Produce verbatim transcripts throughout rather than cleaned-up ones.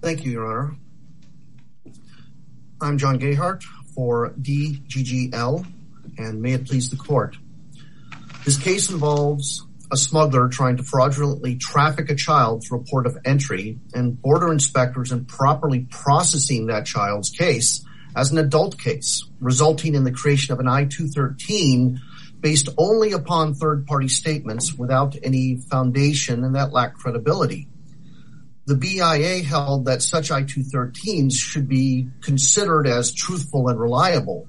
Thank you, Your Honor. I'm John Gayhart for D G G L, and may it please the court. This case involves a smuggler trying to fraudulently traffic a child through a port of entry, and border inspectors improperly processing that child's case as an adult case, resulting in the creation of an I two thirteen based only upon third-party statements without any foundation, and that lacked credibility. The B I A held that such I two thirteens should be considered as truthful and reliable.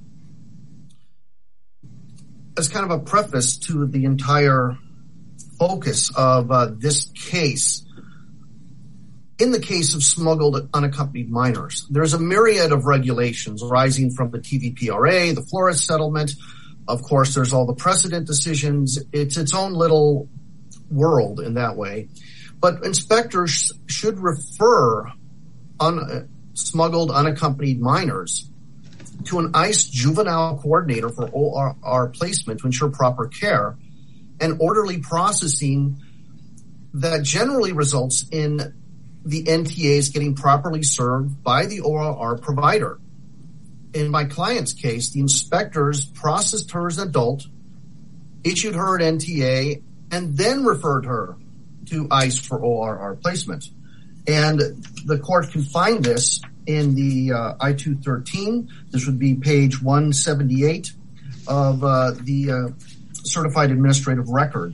As kind of a preface to the entire focus of uh, this case, in the case of smuggled unaccompanied minors, there's a myriad of regulations arising from the T V P R A, the Flores settlement. Of course, there's all the precedent decisions. It's its own little world in that way. But inspectors should refer un- smuggled unaccompanied minors to an ICE juvenile coordinator for O R R placement to ensure proper care and orderly processing that generally results in the N T As getting properly served by the O R R provider. In my client's case, the inspectors processed her as an adult, issued her an N T A, and then referred her to ICE for O R R placement. And the court can find this in the uh, I two thirteen. This would be page one seventy-eight of uh, the uh, certified administrative record.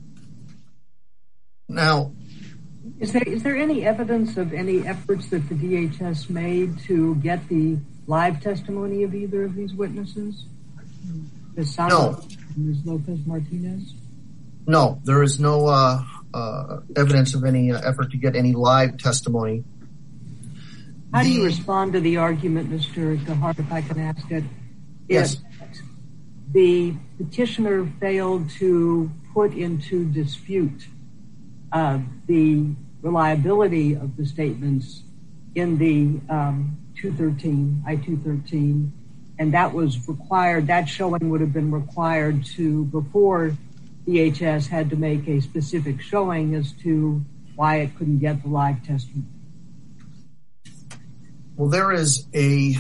Now, is there is there any evidence of any efforts that the D H S made to get the live testimony of either of these witnesses? Miz No. Miz Lopez Martinez? No, there is no uh, uh, evidence of any uh, effort to get any live testimony. How the, do you respond to the argument, Mister Gayhart, if I can ask it? Yes. If the petitioner failed to put into dispute uh, the reliability of the statements in the um, two thirteen, I two thirteen, and that was required, that showing would have been required to, before D H S had to make a specific showing as to why it couldn't get the live testimony. Well, there is a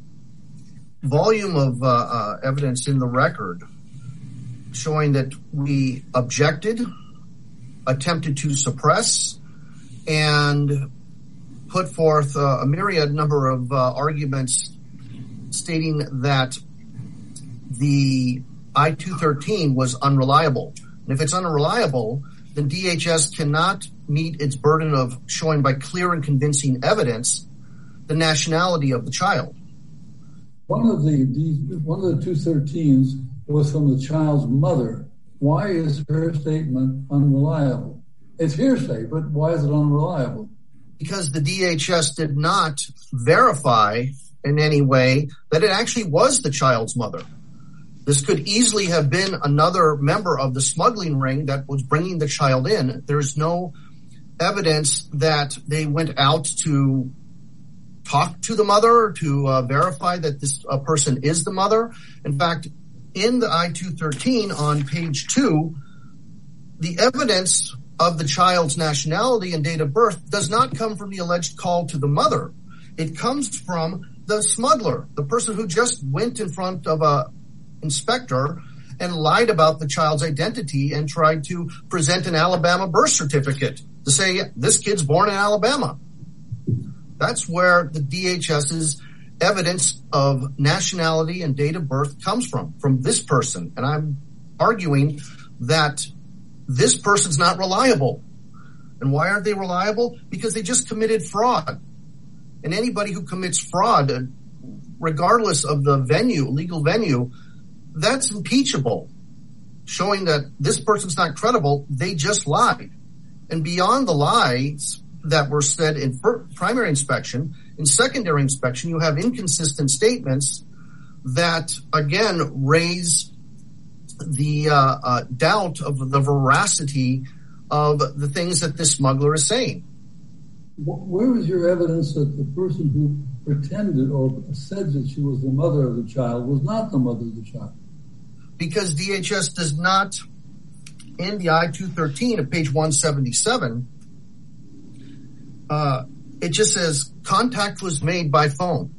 volume of uh, uh, evidence in the record showing that we objected, attempted to suppress, and put forth uh, a myriad number of uh, arguments stating that the I two thirteen was unreliable. And if it's unreliable, then D H S cannot meet its burden of showing by clear and convincing evidence the nationality of the child. One of the one of the two thirteens was from the child's mother. Why is her statement unreliable? It's hearsay, but why is it unreliable? Because the D H S did not verify in any way that it actually was the child's mother. This could easily have been another member of the smuggling ring that was bringing the child in. There's no evidence that they went out to talk to the mother to uh, verify that this uh, person is the mother. In fact, in the I two thirteen on page two, the evidence of the child's nationality and date of birth does not come from the alleged call to the mother. It comes from the smuggler, the person who just went in front of a inspector and lied about the child's identity and tried to present an Alabama birth certificate to say, this kid's born in Alabama. That's where the DHS's evidence of nationality and date of birth comes from, from this person. And I'm arguing that this person's not reliable. And why aren't they reliable? Because they just committed fraud. And anybody who commits fraud, regardless of the venue, legal venue, that's impeachable. Showing that this person's not credible, they just lied. And beyond the lies that were said in primary inspection, in secondary inspection, you have inconsistent statements that, again, raise the uh, uh, doubt of the veracity of the things that this smuggler is saying. Where was your evidence that the person who pretended or said that she was the mother of the child was not the mother of the child? Because D H S does not, in the I two thirteen at page one seventy-seven, uh, it just says contact was made by phone.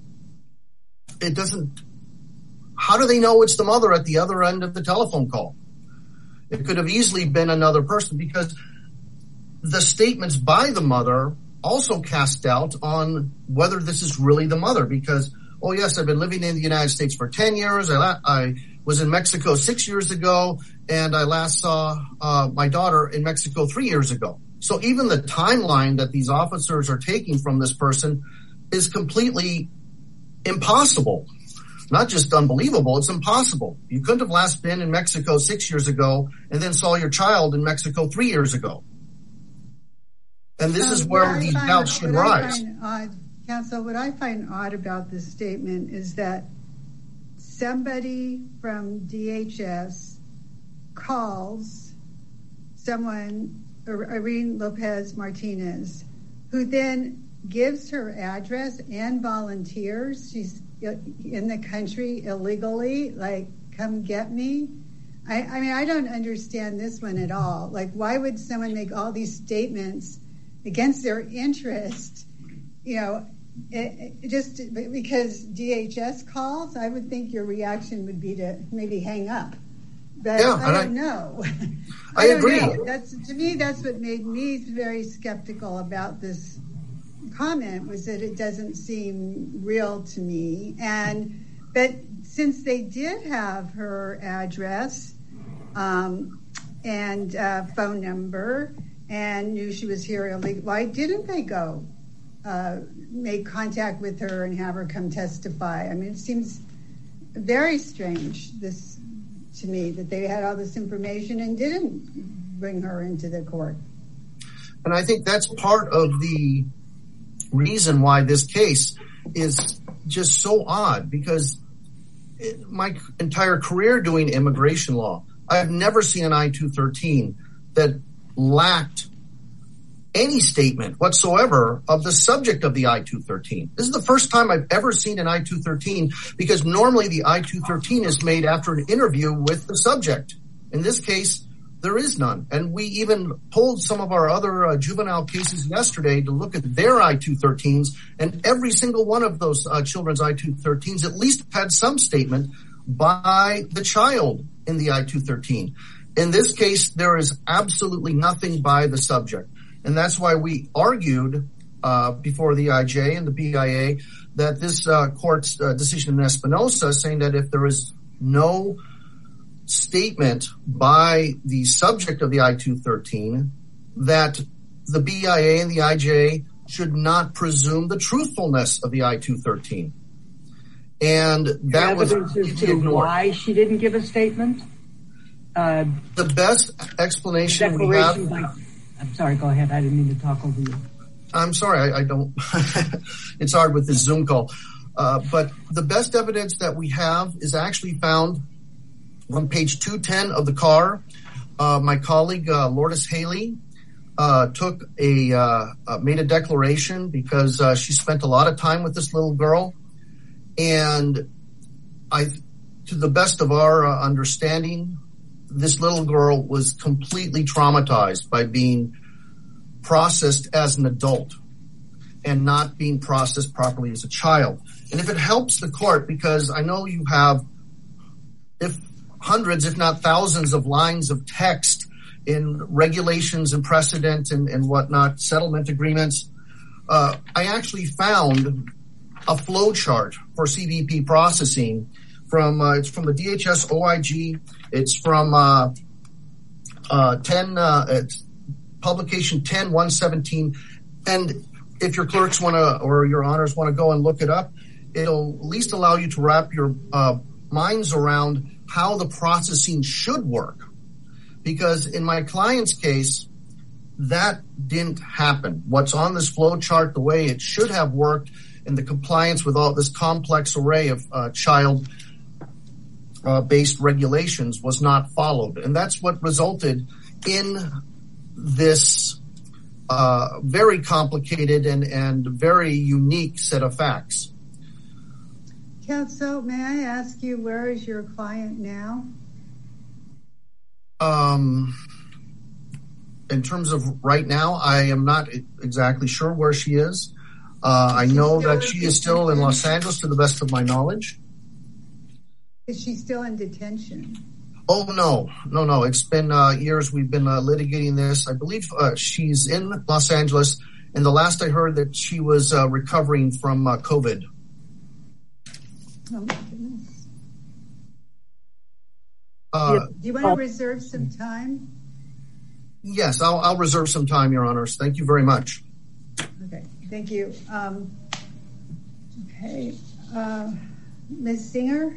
It doesn't, how do they know it's the mother at the other end of the telephone call? It could have easily been another person, because the statements by the mother also cast doubt on whether this is really the mother, because, oh yes, I've been living in the United States for ten years. I, I was in Mexico six years ago, and I last saw uh, my daughter in Mexico three years ago. So even the timeline that these officers are taking from this person is completely impossible. Not just unbelievable, it's impossible. You couldn't have last been in Mexico six years ago and then saw your child in Mexico three years ago. And this um, is where these doubts should rise. Odd, Counsel, what I find odd about this statement is that somebody from D H S calls someone, Irene Lopez Martinez, who then gives her address and volunteers. She's in the country illegally, like, come get me. I, I mean, I don't understand this one at all. Like, why would someone make all these statements against their interest, you know, it, it just because D H S calls? I would think your reaction would be to maybe hang up. But yeah, I don't I, know. I, I don't agree. Know. That's, to me, that's what made me very skeptical about this comment, was that it doesn't seem real to me. And but since they did have her address um, and uh, phone number and knew she was here illegally, why didn't they go uh, make contact with her and have her come testify? I mean, it seems very strange this to me that they had all this information and didn't bring her into the court. And I think that's part of the reason why this case is just so odd, because my entire career doing immigration law, I've never seen an I two thirteen that lacked any statement whatsoever of the subject of the I two thirteen. This is the first time I've ever seen an I two thirteen, because normally the I two thirteen is made after an interview with the subject. In this case, there is none. And we even pulled some of our other uh, juvenile cases yesterday to look at their I two thirteens, and every single one of those uh, children's I two thirteens at least had some statement by the child in the I two thirteen. In this case, there is absolutely nothing by the subject. And that's why we argued uh, before the I J and the B I A that this uh, court's uh, decision in Espinosa, saying that if there is no statement by the subject of the I two thirteen, that the B I A and the I J should not presume the truthfulness of the I two thirteen. And that was why she didn't give a statement. Uh, the best explanation we have. By, I'm sorry, go ahead. I didn't mean to talk over you. I'm sorry, I, I don't. It's hard with this Zoom call. Uh, but the best evidence that we have is actually found on page two ten of the car. Uh, my colleague, uh, Lourdes Haley, uh, took a, uh, uh, made a declaration because, uh, she spent a lot of time with this little girl. And I, to the best of our uh, understanding, this little girl was completely traumatized by being processed as an adult and not being processed properly as a child. And if it helps the court, because I know you have, if hundreds, if not thousands of lines of text in regulations and precedent and, and whatnot, settlement agreements. Uh, I actually found a flow chart for C B P processing from, uh, it's from the D H S O I G. It's from, uh, uh, ten, uh, it's publication ten one seventeen. And if your clerks want to, or your honors want to go and look it up, it'll at least allow you to wrap your, uh, minds around how the processing should work. Because in my client's case, that didn't happen. What's on this flow chart, the way it should have worked, and the compliance with all this complex array of uh, child uh, based regulations was not followed. And that's what resulted in this uh, very complicated and, and very unique set of facts. Counsel, may I ask you, where is your client now? Um, in terms of right now, I am not exactly sure where she is. Uh, I know that she is still in Los Angeles, to the best of my knowledge. Is she still in detention? Oh, no, no, no. It's been uh, years we've been uh, litigating this. I believe uh, she's in Los Angeles, and the last I heard that she was uh, recovering from uh, COVID. Oh, my goodness. Uh, Do you want to reserve some time? Yes, I'll, I'll reserve some time, Your Honors. Thank you very much. Okay, thank you. Um, okay, uh, Miz Singer?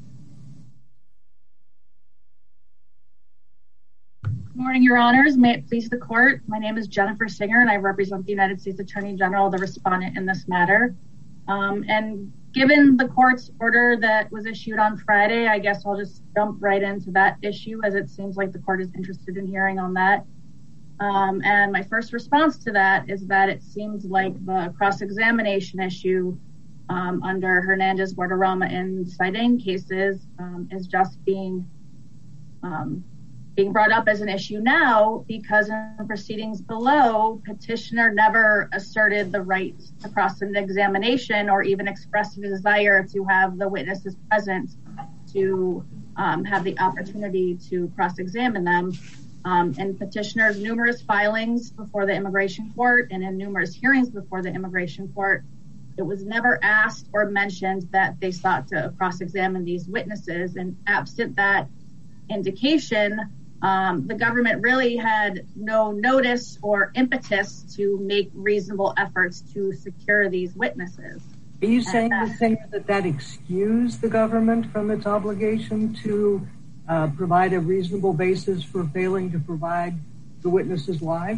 Good morning, Your Honors. May it please the court. My name is Jennifer Singer, and I represent the United States Attorney General, the respondent in this matter. Um, and given the court's order that was issued on Friday, I guess I'll just jump right into that issue, as it seems like the court is interested in hearing on that. Um, and my first response to that is that it seems like the cross-examination issue um, under Hernandez-Guadarrama and Saidin cases um, is just being um, being brought up as an issue now because in proceedings below, petitioner never asserted the right to cross-examination or even expressed a desire to have the witnesses present to um, have the opportunity to cross-examine them. Um, in petitioner's numerous filings before the immigration court and in numerous hearings before the immigration court, it was never asked or mentioned that they sought to cross-examine these witnesses. And absent that indication, um, the government really had no notice or impetus to make reasonable efforts to secure these witnesses. Are you saying the thing that that excused the government from its obligation to uh, provide a reasonable basis for failing to provide the witnesses live?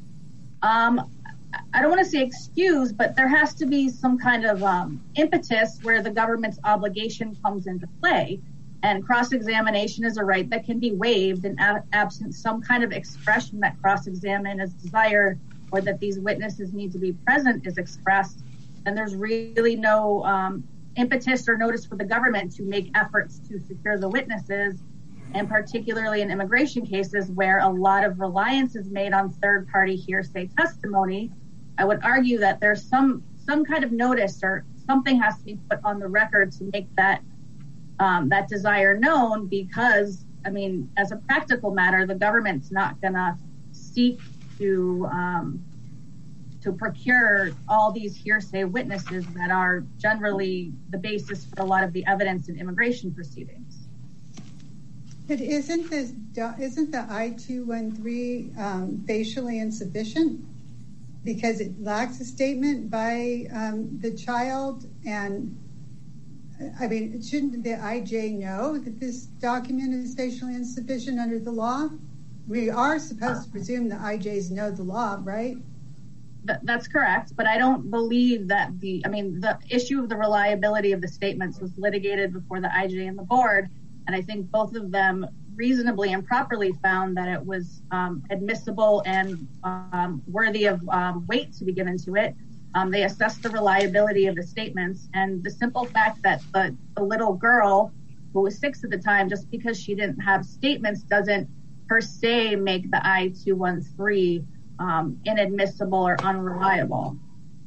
Um, I don't want to say excuse, but there has to be some kind of um, impetus where the government's obligation comes into play. And cross-examination is a right that can be waived in ab- absent some kind of expression that cross-examine is desired or that these witnesses need to be present is expressed. And there's really no um, impetus or notice for the government to make efforts to secure the witnesses, and particularly in immigration cases where a lot of reliance is made on third-party hearsay testimony. I would argue that there's some some kind of notice or something has to be put on the record to make that um, that desire known, because, I mean, as a practical matter, the government's not going to seek to um, to procure all these hearsay witnesses that are generally the basis for a lot of the evidence in immigration proceedings. But isn't this isn't the I two thirteen um, facially insufficient because it lacks a statement by um, the child? And I mean, shouldn't the I J know that this document is facially insufficient under the law? We are supposed to presume the I Js know the law, right? That's correct, but I don't believe that the, I mean, the issue of the reliability of the statements was litigated before the I J and the board, and I think both of them reasonably and properly found that it was um, admissible and um, worthy of um, weight to be given to it. Um, they assessed the reliability of the statements, and the simple fact that the, the little girl, who was six at the time, just because she didn't have statements doesn't per se make the I two thirteen Um, inadmissible or unreliable.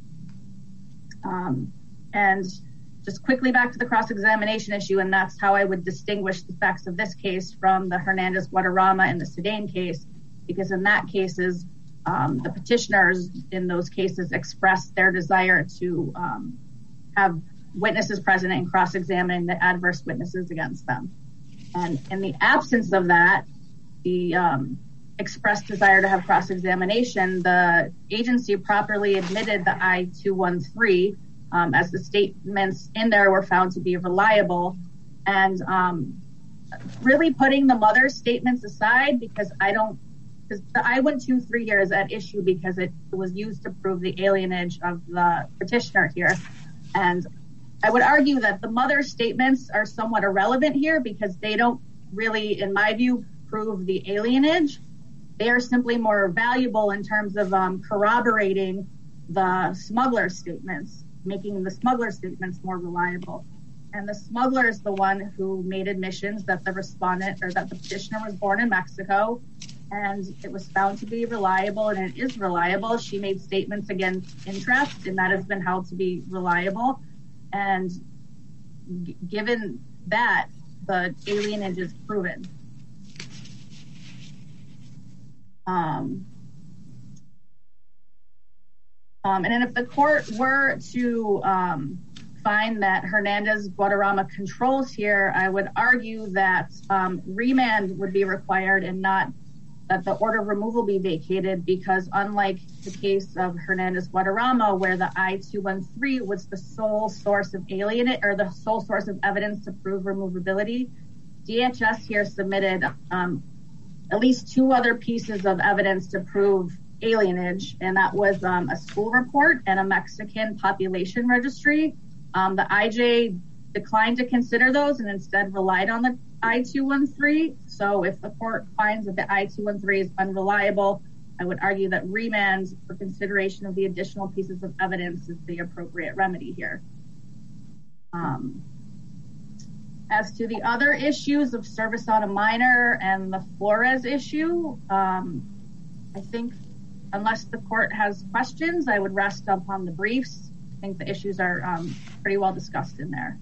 Um, and just quickly back to the cross-examination issue, and that's how I would distinguish the facts of this case from the Hernandez-Guadarrama and the Saidin case, because in that cases, um, the petitioners in those cases expressed their desire to um, have witnesses present and cross-examine the adverse witnesses against them. And in the absence of that, the um, expressed desire to have cross-examination, the agency properly admitted the I two thirteen um, as the statements in there were found to be reliable, and um, really putting the mother's statements aside, because I don't, because the I one two three here is at issue because it was used to prove the alienage of the petitioner here. And I would argue that the mother's statements are somewhat irrelevant here because they don't really, in my view, prove the alienage. They are simply more valuable in terms of um, corroborating the smuggler statements, making the smuggler statements more reliable. And the smuggler is the one who made admissions that the respondent or that the petitioner was born in Mexico, and it was found to be reliable, and it is reliable. She made statements against interest, and that has been held to be reliable. And g- given that, the alienage is proven. Um, um, and then if the court were to um, find that Hernandez-Guadarrama controls here, I would argue that um, remand would be required and not that the order of removal be vacated, because unlike the case of Hernandez-Guadarrama, where the I two one three was the sole source of alienage or the sole source of evidence to prove removability, D H S here submitted um, at least two other pieces of evidence to prove alienage, and that was um, a school report and a Mexican population registry. Um, the I J declined to consider those and instead relied on the I two one three. So if the court finds that the I two one three is unreliable, I would argue that remand for consideration of the additional pieces of evidence is the appropriate remedy here. Um, as to the other issues of service on a minor and the Flores issue, um, I think unless the court has questions, I would rest upon the briefs. I think the issues are um, pretty well discussed in there.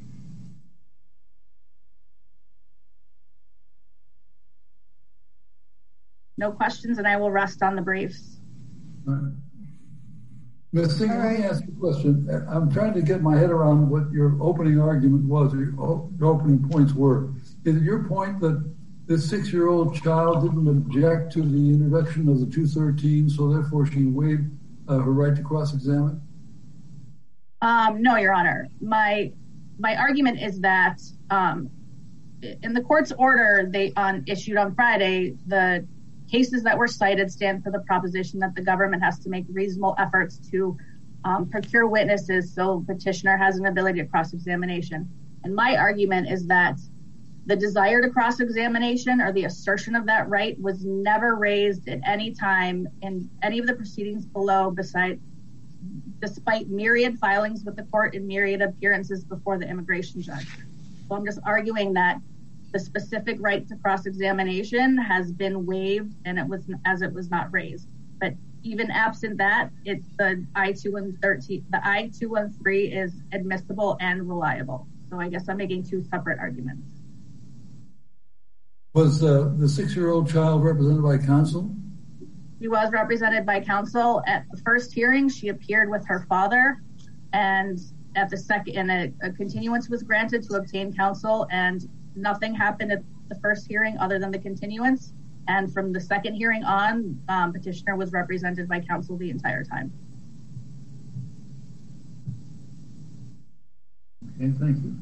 No questions, and I will rest on the briefs. All right. Miz Singer, right. Let me ask you a question. I'm trying to get my head around what your opening argument was, or your opening points were. Is it your point that this six-year-old child didn't object to the introduction of the two thirteen, so therefore she waived uh, her right to cross-examine? Um, no, Your Honor. My my argument is that um, in the court's order they on issued on Friday, the cases that were cited stand for the proposition that the government has to make reasonable efforts to um, procure witnesses so petitioner has an ability to cross-examination. And my argument is that the desire to cross-examination or the assertion of that right was never raised at any time in any of the proceedings below, beside, despite myriad filings with the court and myriad appearances before the immigration judge. So I'm just arguing that the specific right to cross-examination has been waived, and it was as it was not raised. But even absent that, it's the I two one three. The I two one three is admissible and reliable. So I guess I'm making two separate arguments. Was uh, the six-year-old child represented by counsel? She was represented by counsel at the first hearing. She appeared with her father, and at the second, and a, a continuance was granted to obtain counsel, and nothing happened at the first hearing other than the continuance. And from the second hearing on, um, petitioner was represented by counsel the entire time. Okay, thank you.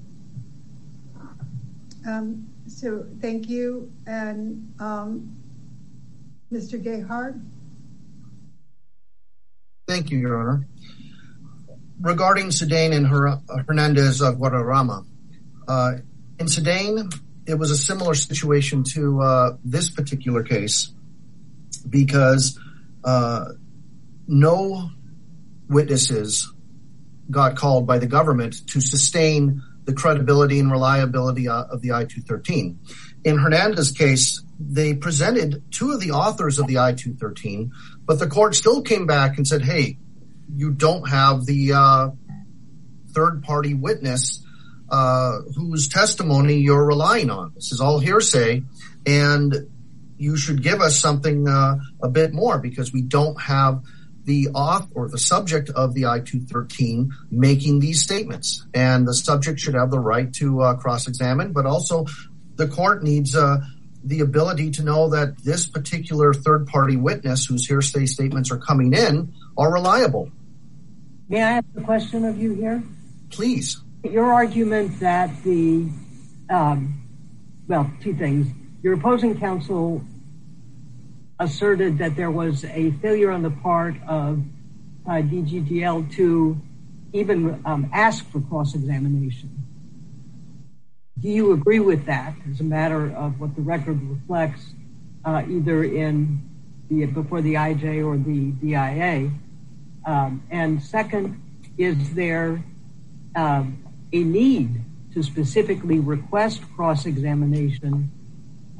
Um, so thank you. And um, Mister Gayhart? Thank you, Your Honor. Regarding Sedain and Her- Hernandez-Guadarrama, uh, in Sedain, it was a similar situation to uh, this particular case because uh, no witnesses got called by the government to sustain the credibility and reliability of the I two thirteen. In Hernandez's case, they presented two of the authors of the I two thirteen, but the court still came back and said, hey, you don't have the uh, third-party witness uh, whose testimony you're relying on. This is all hearsay, and you should give us something uh, a bit more because we don't have the author or the subject of the I two thirteen making these statements. And the subject should have the right to uh, cross-examine, but also the court needs uh, the ability to know that this particular third-party witness whose hearsay statements are coming in are reliable. May I ask a question of you here? Please. Your argument that the, um, well, two things. Your opposing counsel asserted that there was a failure on the part of uh, D G D L to even um, ask for cross-examination. Do you agree with that as a matter of what the record reflects, uh, either in the before the I J or the B I A? Um, and second, is there um, a need to specifically request cross-examination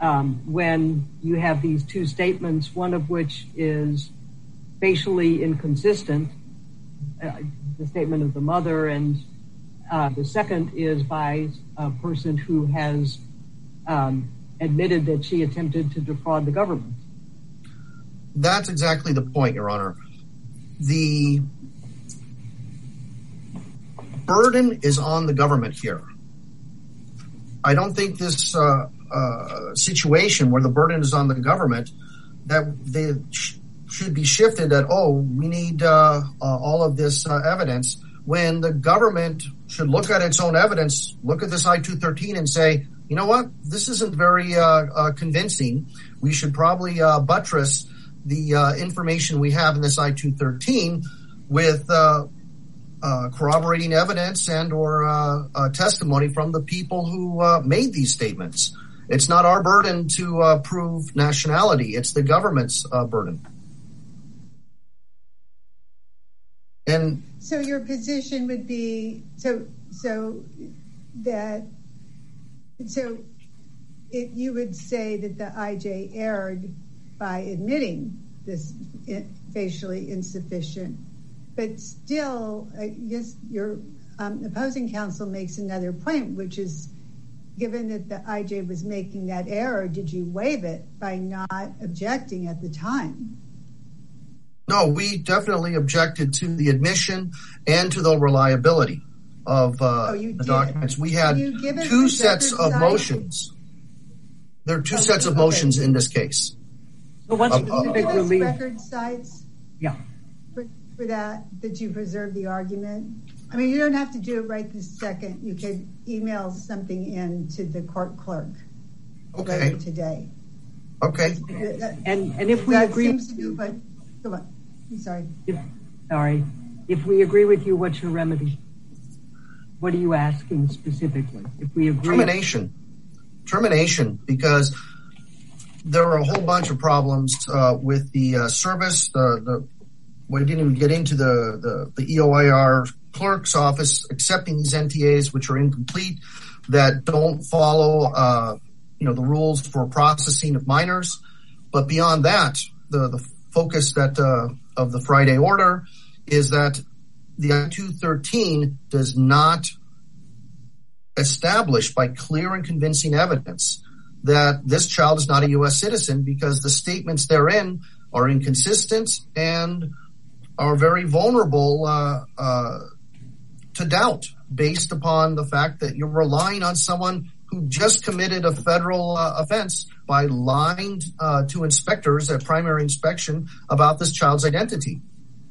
um, when you have these two statements, one of which is facially inconsistent, uh, the statement of the mother, and uh, the second is by a person who has um, admitted that she attempted to defraud the government. That's exactly the point, Your Honor. The burden is on the government here. I don't think this uh, uh, situation where the burden is on the government, that they sh- should be shifted that, oh, we need uh, uh, all of this uh, evidence, when the government should look at its own evidence, look at this I two thirteen and say, you know what, this isn't very uh, uh, convincing. We should probably uh, buttress the uh, information we have in this I two thirteen with uh, uh, corroborating evidence and or uh, uh, testimony from the people who uh, made these statements. It's not our burden to uh, prove nationality. It's the government's uh, burden. And so your position would be, so so that, so it, you would say that the I J erred by admitting this facially insufficient, but still, I guess your um, opposing counsel makes another point, which is, given that the I J was making that error, did you waive it by not objecting at the time? No, we definitely objected to the admission and to the reliability of uh, oh, the did. documents. We had two sets of motions. There are two oh, sets of okay. motions in this case. So what uh, specific uh, relief? Record sites? Yeah. For, for that, that you preserve the argument? I mean, you don't have to do it right this second. You could email something in to the court clerk. Okay. Today. Okay. That, and and if we that agree, seems to be, but come on. I'm sorry. If, sorry. If we agree with you, what's your remedy? What are you asking specifically? If we agree, termination. Termination, because there are a whole bunch of problems uh, with the uh, service. The, the we didn't even get into the, the, the E O I R clerk's office accepting these N T As, which are incomplete, that don't follow uh, you know, the rules for processing of minors. But beyond that, the, the focus that uh, of the Friday order is that the I two thirteen does not establish by clear and convincing evidence that this child is not a U S citizen, because the statements therein are inconsistent and are very vulnerable uh, uh, to doubt, based upon the fact that you're relying on someone who just committed a federal uh, offense by lying uh, to inspectors at primary inspection about this child's identity.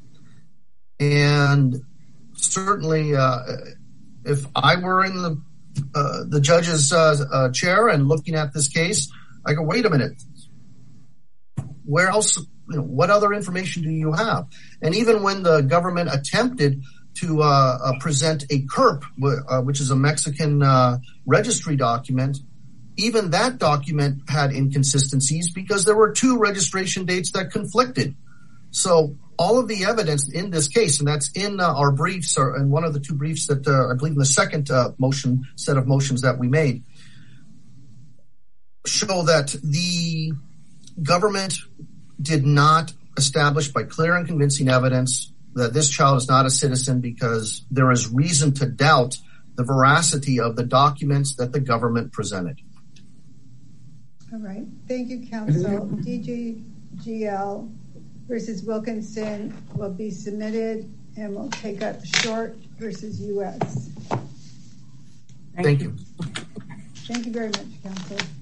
And certainly, uh, if I were in the uh, the judge's uh, uh, chair and looking at this case, I go, wait a minute, where else? You know, what other information do you have? And even when the government attempted to uh, uh, present a C U R P, uh, which is a Mexican uh, registry document, even that document had inconsistencies because there were two registration dates that conflicted. So all of the evidence in this case, and that's in uh, our briefs, or in one of the two briefs that uh, I believe in the second uh, motion set of motions that we made, show that the government did not establish by clear and convincing evidence that this child is not a citizen, because there is reason to doubt the veracity of the documents that the government presented. All right. Thank you, counsel. D G G L versus Wilkinson will be submitted, and we'll take up Short versus U S. Thank, Thank you. Thank you very much, counsel.